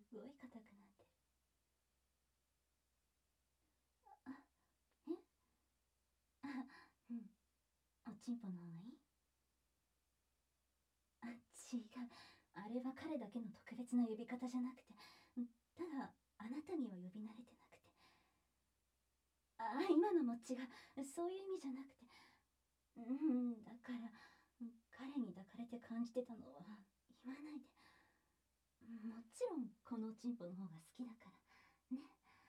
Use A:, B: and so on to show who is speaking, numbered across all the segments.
A: ごい硬くなってる。あ、えあ、うん。おちんぽの方がいい？あ、違う。あれは彼だけの特別な呼び方じゃなくて、ただあなたには呼び慣れてなくて。あ、今のも違う。そういう意味じゃなくて。だから、彼に抱かれて感じてたのは言わないで。もちろんこのおちんぽの方が好きだからね。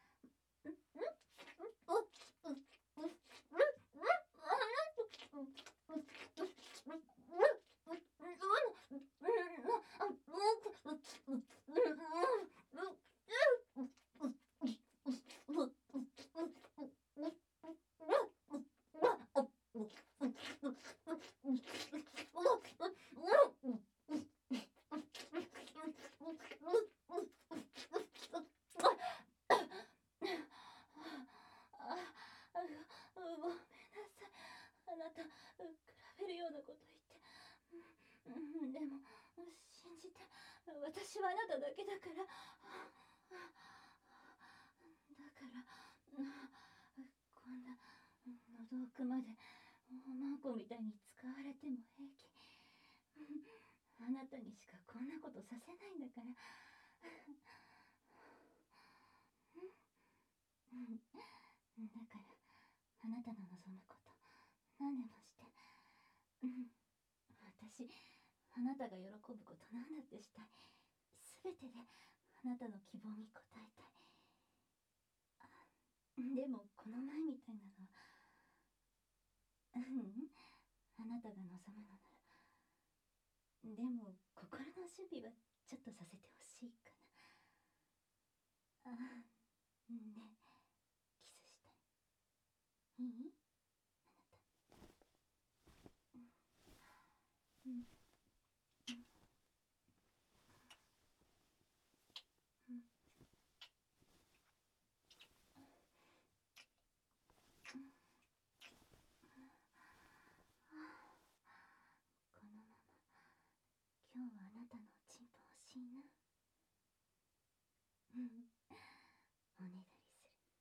A: ごめんなさい。あなた、比べるようなこと言って。でも、信じて。私はあなただけだから。だから、こんな、喉奥まで、おまんこみたいに使われても平気。あなたにしかこんなことさせないんだから。だから、あなたの望むこと何でもして。私、あなたが喜ぶこと何だってしたい。全てであなたの希望に応えたい。でもこの前みたいなのは、あなたが望むのなら。でも心の準備はちょっとさせてほしいかな。ね、キスしたい。いい？あなた。このまま今日はあなたのおちんぽ欲しいな。おねだりす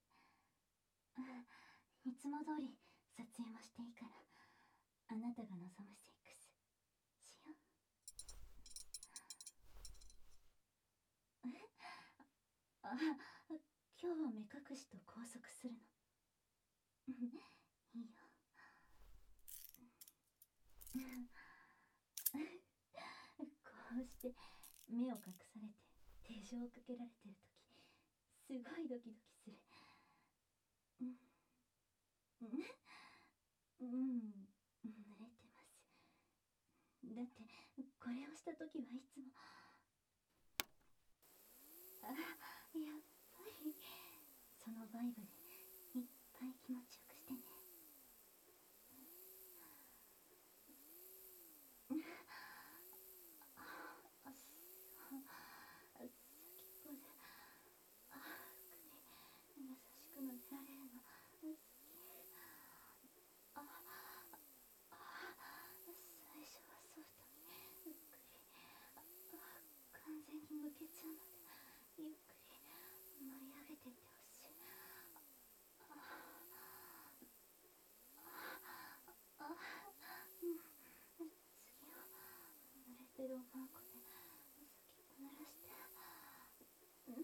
A: る。いつも通り撮影もしていいから、あなたが望むセックスしよう。今日は目隠しと拘束するの。いいよ。こうして目を隠されて手錠をかけられてるとき、すごいドキドキする。濡れてます。だってこれをしたときはいつも、やっぱりそのバイブでいっぱい気持ちよくしてね。先っぽで優しく撫でられるの好き。最初はソフトにゆっくり、完全に向けちゃうまでゆっくり盛り上げていってほしい。次は濡れてるおまんこで先っぽ濡らして、いっ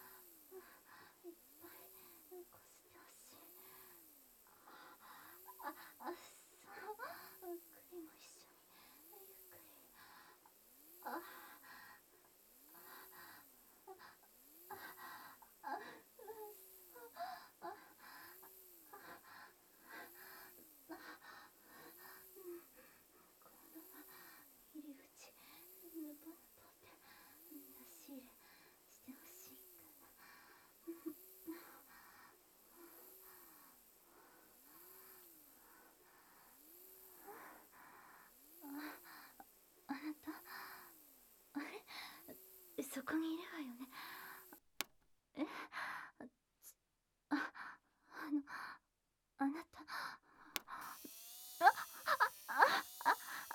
A: ぱいこすってほしい。そう、栗も一緒にゆっくり。今度は入り口ぬぽぬぽって出し入れしてほしいかな。あなた、あれ、そこにいるわよね。え、あの、あなた、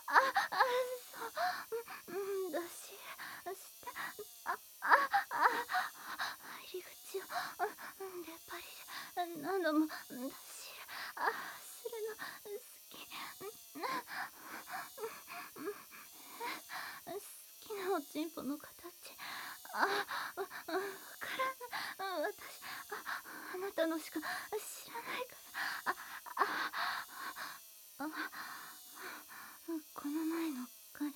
A: そう、出し入れして、あ、 おちんぽの形。わからない。私、あなたのしか知らないから。この前の彼。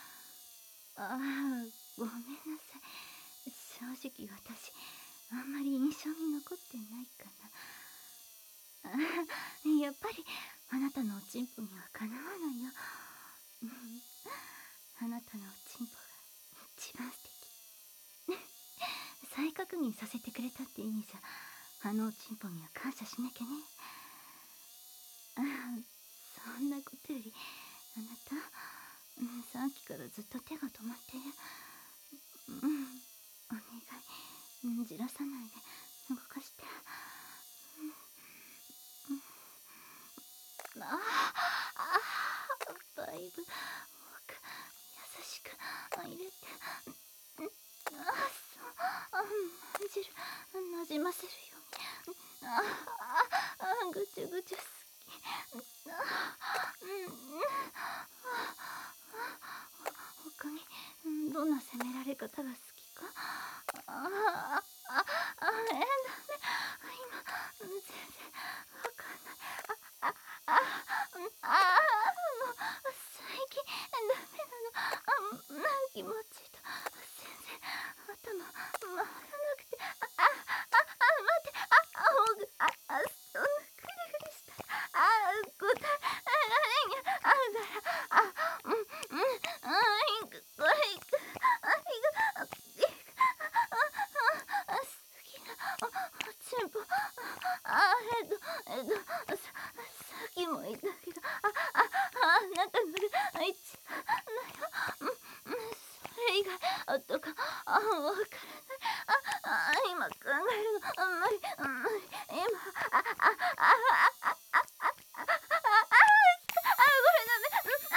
A: ごめんなさい。正直私、あんまり印象に残ってないかな。やっぱりあなたのおちんぽにはかなわないよ。あなたのおちんぽが一番素敵。再確認させてくれたって意味じゃ、あのおちんぽには感謝しなきゃね。そんなことより、あなた、さっきからずっと手が止まってる。お願い、じらさないで動かして。だいぶ奥、優しく入れて、なじませるように。ぐちゅぐちゅ好き。他にどんな責められ方が好きか。ダメ。今全然わかんない。もう最近ダメなの。気持ちいいと全然頭回らなくて。待って。そんなクリクリしたら答えられんや。これいく。好きなおちんぽ。さっきも言ったけど、あなたのが一番だよ。それ以外とかわからない。今考えるの無理。今これダメ。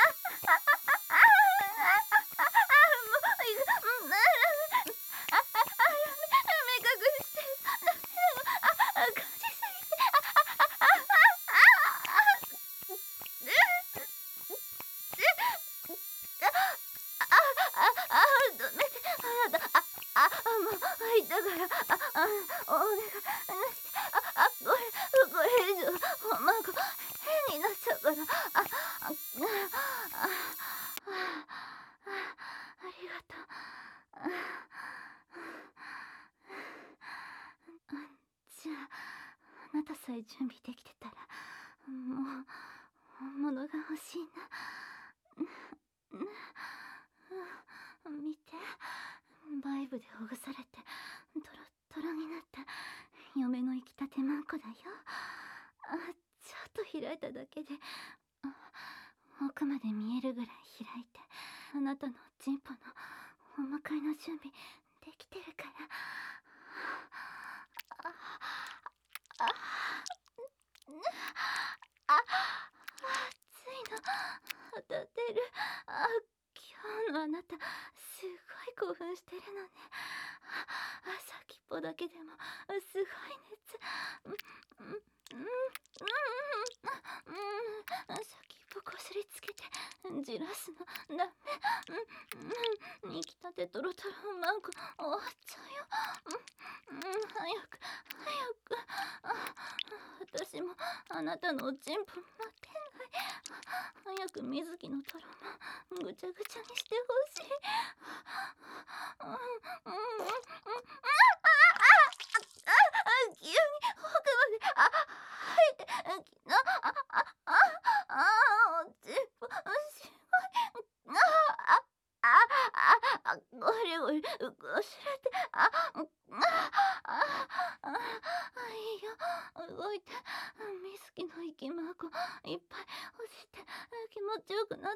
A: 目隠して。感じすぎて。止めて。あなた。もうだから、お願いして。これ以上孫変になっちゃうから。ありがとう。じゃあ、あなたさえ準備できてたら、もう本物が欲しいな。見て、バイブでほぐされてトロットロになった嫁の生きたてまんこだよ。ちょっと開いただけで奥まで見えるぐらい開いて、あなたのおちんぽのお迎えの準備できてるから。熱いの当たってる。今日のあなたすごい興奮してるのね。先っぽだけでもすごい熱。先っぽこすりつけてじらすのダメ。生きたてトロトロマンコ終わっちゃうよ。早く。私もあなたのおちんぽ待てない。早く水木のトロマンぐちゃぐちゃにしてほしい。急に奥まで入ってきた。おちんぽすごい。ゴリゴリこすれて。いいよ、動いて。水木の息孫いっぱい欲しいて気持ちよくなって。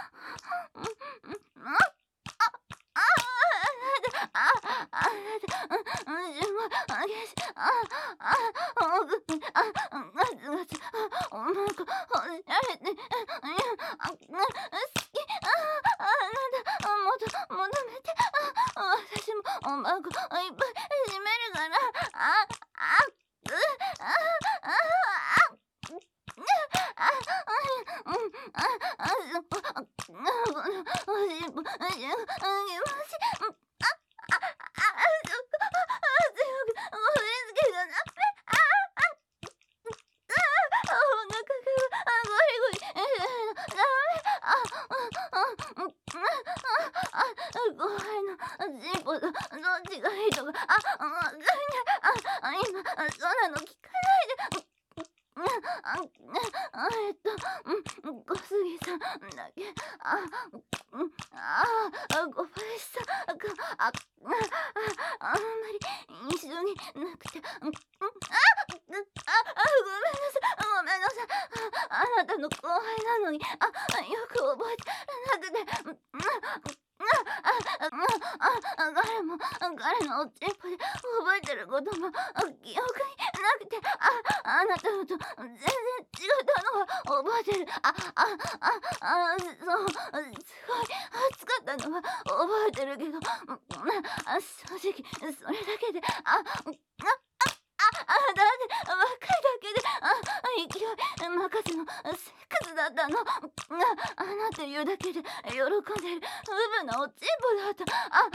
A: 私もおまごいっぱい閉めるから。おしっぽ小杉さんだけ、小林さんが、あんまり一緒になくて、ごめんなさい、ごめんなさい、あなたの後輩なのに、よく覚えてなくて、彼のおちんぽで覚えてることも記憶になくて、あなたのと全然違ったのは覚えてる。そう、すごい暑かったのは覚えてるけど、正直それだけで、だって若いだけで、勢い任せのセックスだったの。というだけで喜んでるウブなおちんぽだった。あ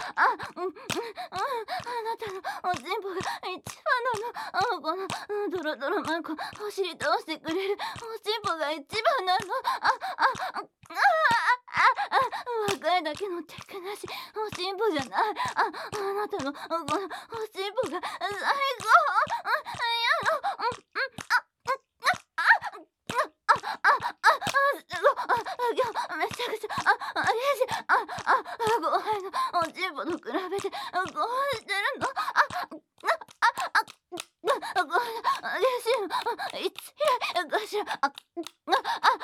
A: なたのおちんぽが一番なの。このドロドロマンコ走り倒してくれるおちんぽが一番なの。若いだけのテクなしおちんぽじゃない。あなたのこのおちんぽが最高。めちゃくちゃ嬉しい。後輩のおちんぽと比べてこうしてるの。これ嬉しいのいつ以来かしら。私の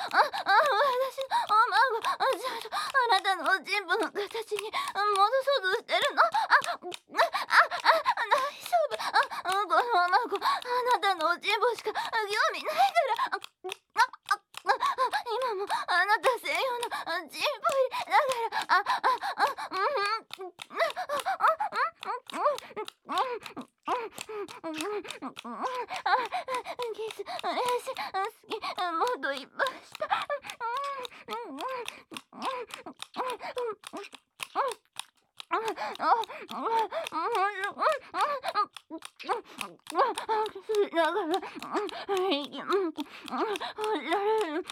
A: お孫ちゃんとあなたのおちんぽの形に戻そうとしてるの。大丈夫。このお孫あなたのおちんぽしか興味ないから。今もあなた専用のチンポ入れだから。キス嬉しい。好き。もっといっぱいした。だから息もられる。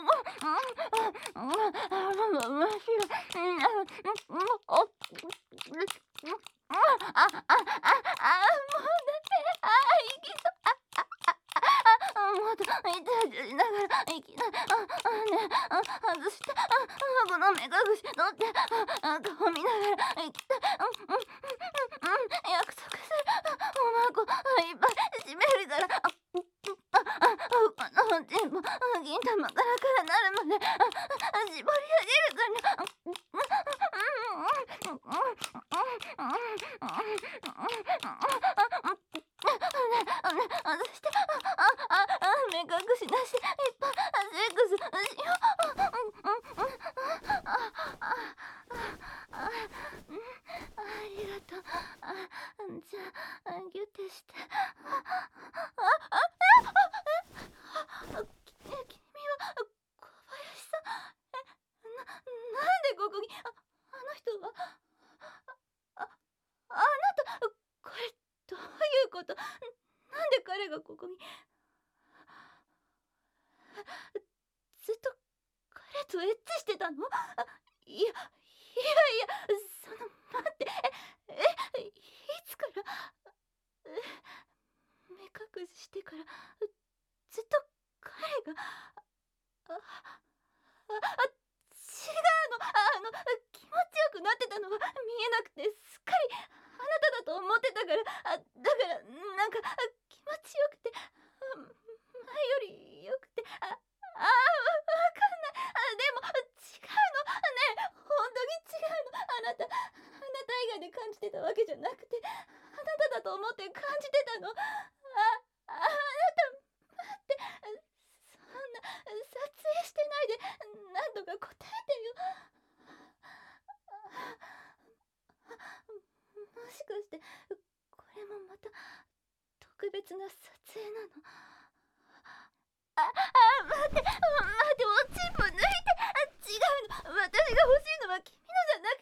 A: もっとイチャイチャしながらいきなりね外してこの目隠し取って顔見ながらいきたい。約束する。おまこいっぱい閉めるから。このおちんぽ銀玉カラカラなるまで絞り上げるから。外して目隠しなしでいっぱいセックスしよう。ありがとう。じゃあギュッてして。君は小林さん。なんでここに。あの人はあなたこれどういうこと。なんで彼がここに。ずっと彼とエッチしてたの。いやその待って。いつから目隠ししてからずっと彼が。違うの。気持ちよくなってたのは見えなくて、すっかりあなただと思ってたから。だからなんか気持ちよくて前よりよくて。わかんない。でも違うのね。本当に違うの。あなた以外で感じてたわけじゃなくて、あなただと思って感じてたの。あなた待って。そんな撮影してないで何とか答えてよ。もしかしてこれもまた特別な撮影なの。待って、おちんぽ抜いて。違うの。私が欲しいのは君のじゃな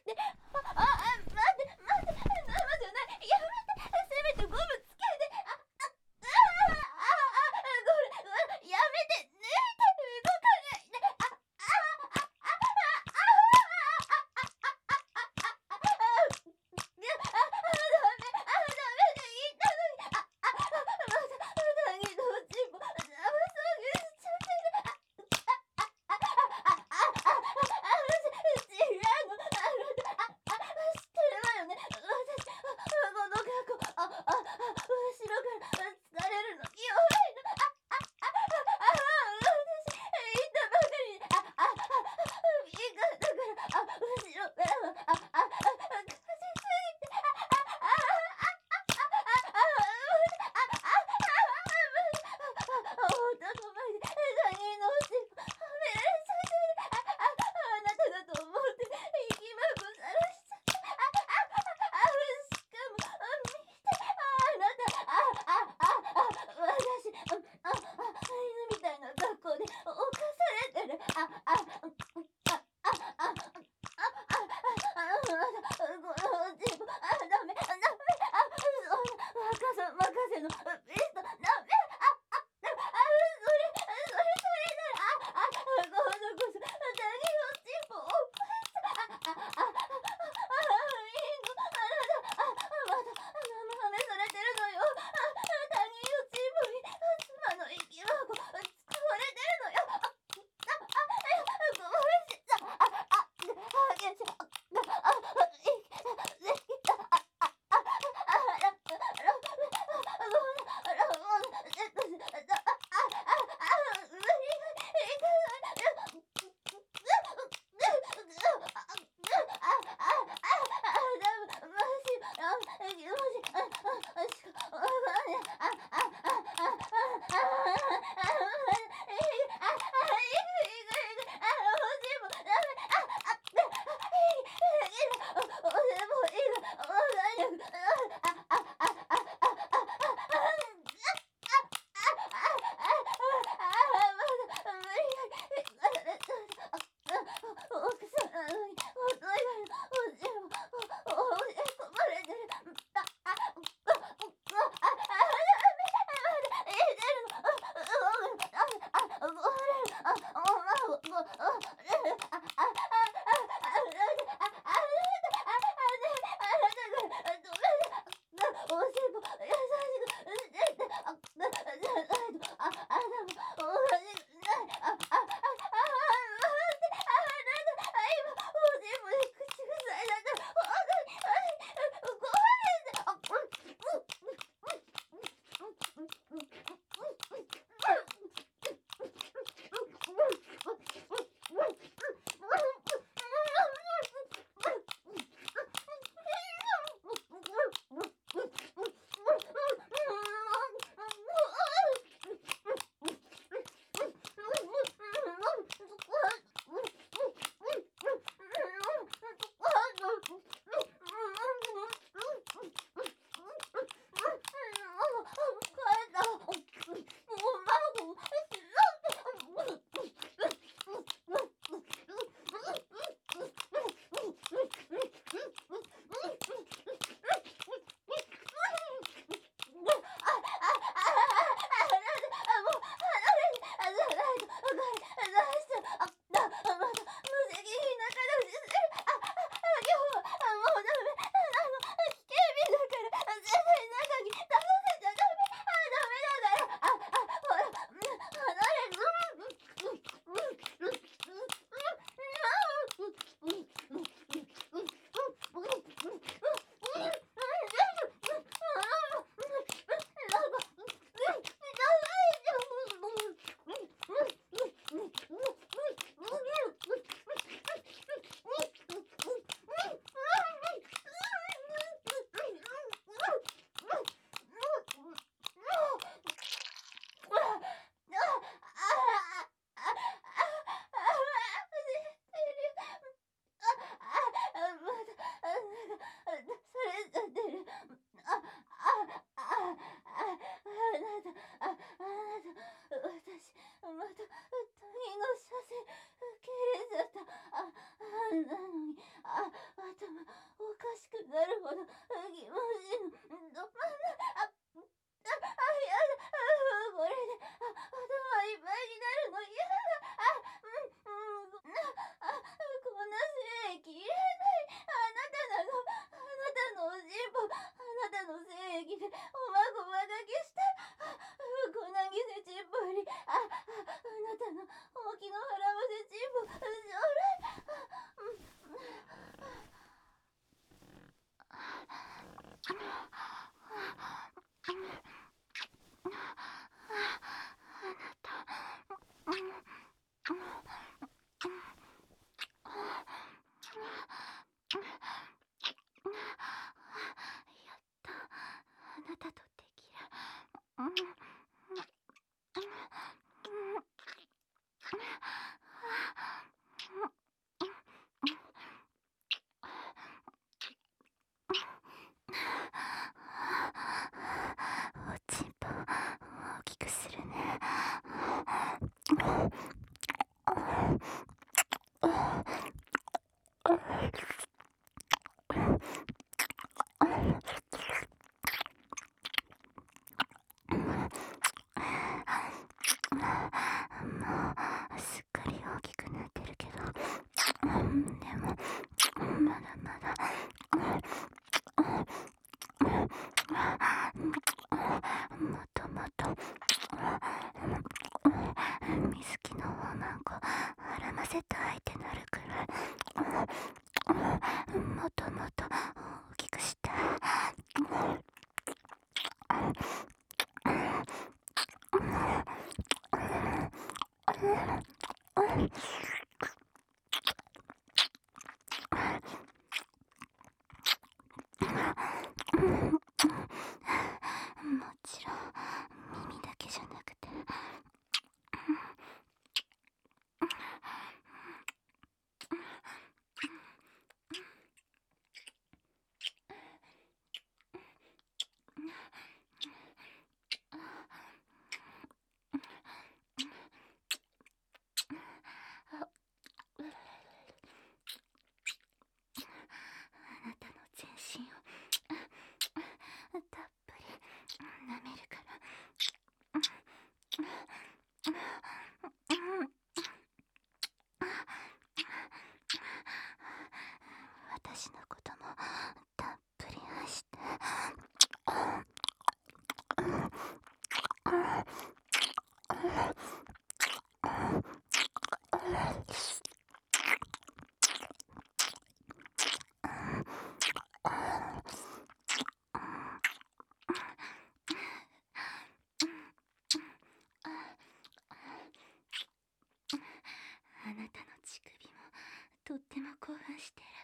A: とっても興奮してる。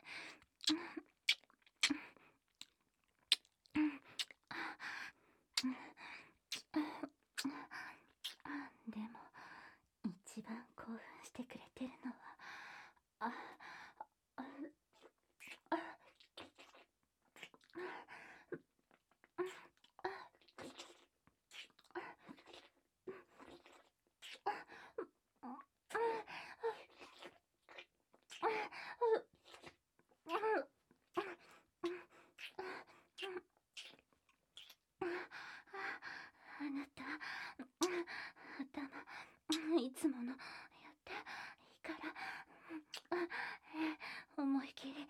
A: でも一番興奮してくれてるのはあああなた、頭、いつものやっていいから、思い切り。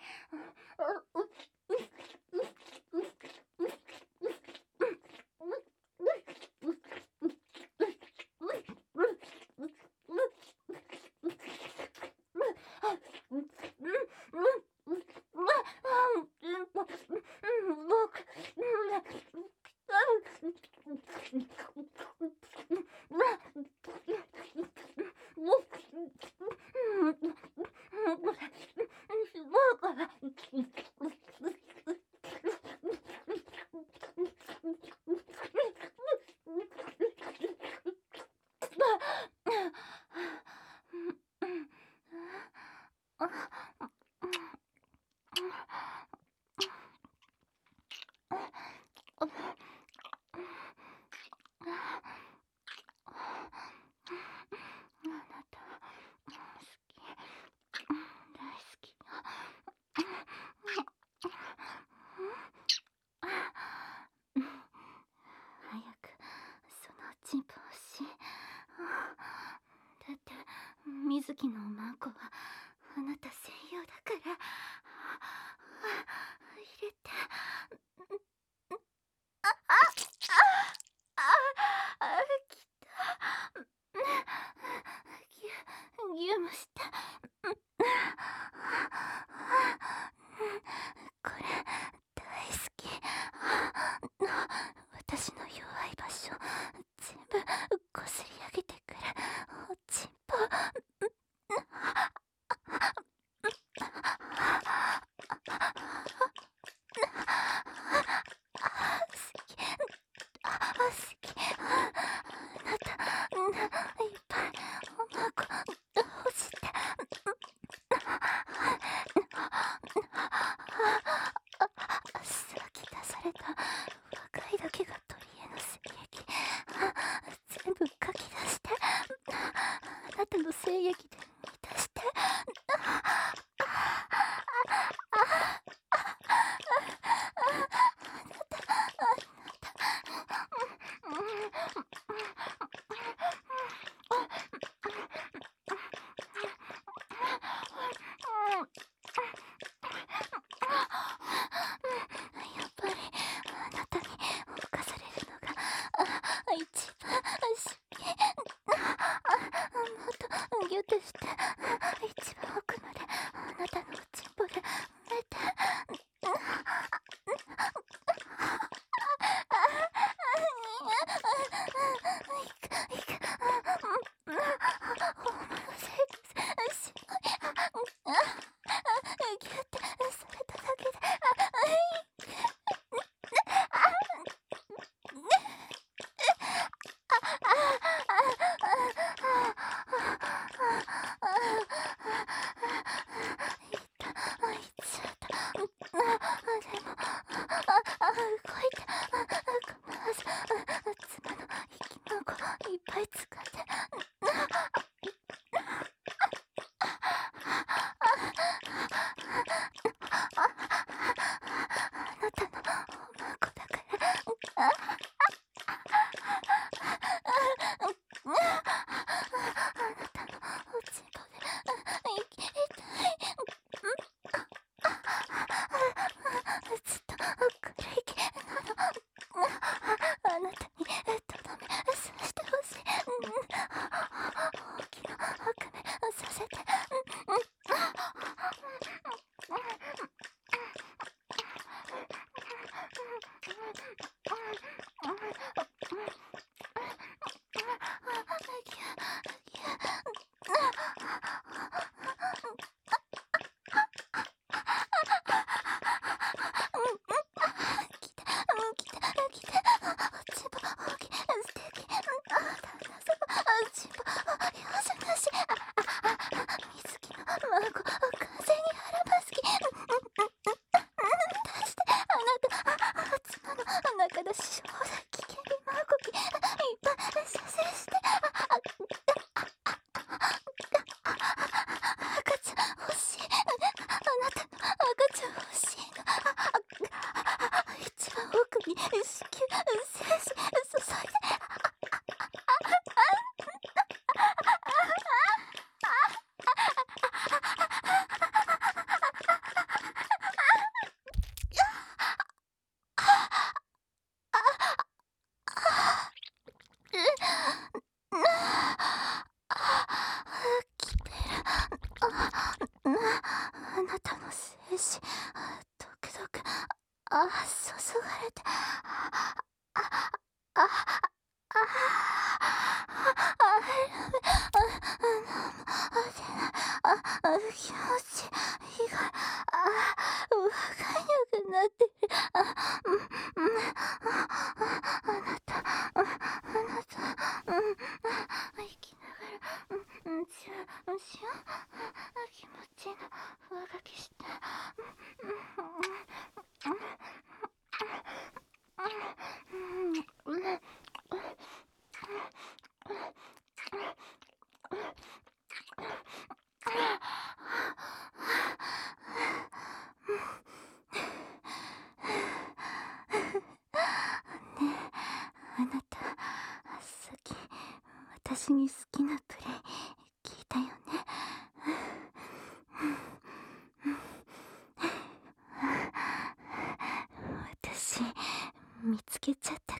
A: チンポ欲しい。だって水木のマンコはあなた専用だから。入れて。きた。ギュもして。これ大好き。私の弱い場所全部こすり上げてくるおちんぽ。あなたいっぱいおまこ欲して。さっき出された若いだけが取り柄の精液全部書き出して。あなたの精液で満たして。やっぱりあなたに侵されるのが一番好き。もっとギュッとして一番奥まであなたのおちんぽで埋めて。ギュッてされただけで動いて。まず妻の息の子いっぱい使って。 注がれて、あ、あ、気持ちいいが、わかんなくなってる。あなた、生きながら、しよう、気持ちの上書きして、あなた、さっき私に好きなプレイ聞いたよね。私見つけちゃった